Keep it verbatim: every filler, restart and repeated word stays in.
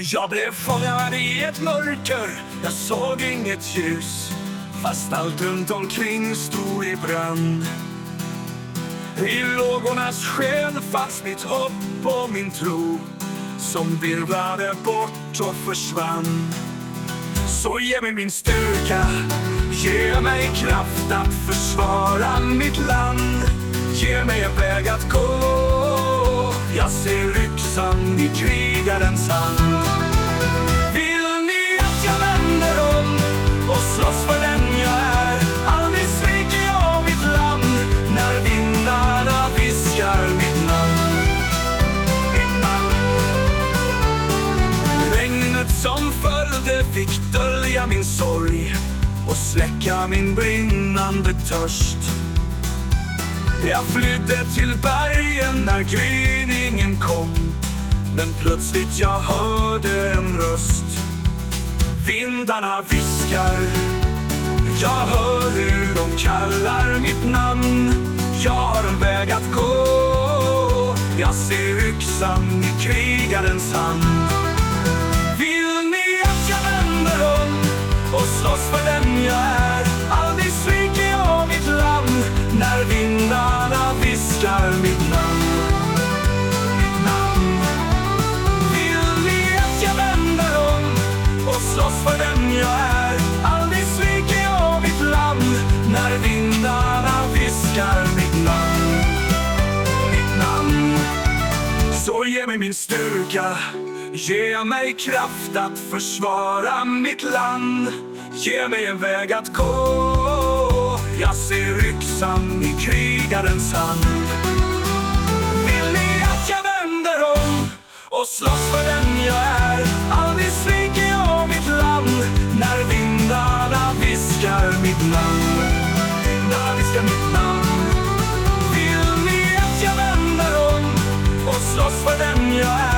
Jag blev fångad i ett mörker, jag såg inget ljus, fast allt runt omkring stod i brand. I lågornas sken fanns mitt hopp och min tro, som virvlade bort och försvann. Så ge mig min styrka, ge mig kraft att försvara mitt land. Ge mig en väg att gå, jag ser yxan i krigarens hand. Vill ni att jag vänder om och slåss för den jag är? Aldrig sviker jag mitt land när vindarna viskar mitt namn. Mitt namn. Regnet som följde fick dölja min sorg och släcka min brinnande törst. Jag flydde till bergen när gryningen kom, men plötsligt jag hörde en röst. Vindarna viskar, jag hör hur de kallar mitt namn. Jag har en väg att gå, jag ser yxan i krigarens hand. Vill ni att jag vänder om och slåss för den jag är? Aldrig sviker jag mitt land när vindarna viskar mitt namn. Mitt namn. Vill ni att jag vänder om och slåss för den jag är? Aldrig sviker jag mitt land när vindarna viskar mitt namn. Mitt namn. Så ge mig min styrka, ge mig kraft att försvara mitt land. Ge mig en väg att gå, jag ser yxan i krigarens hand. Vill ni att jag vänder om och slåss för den jag är? Aldrig sviker jag mitt land när vindarna viskar mitt namn. Vindarna viskar mitt namn. Vill ni att jag vänder om och slåss för den jag är?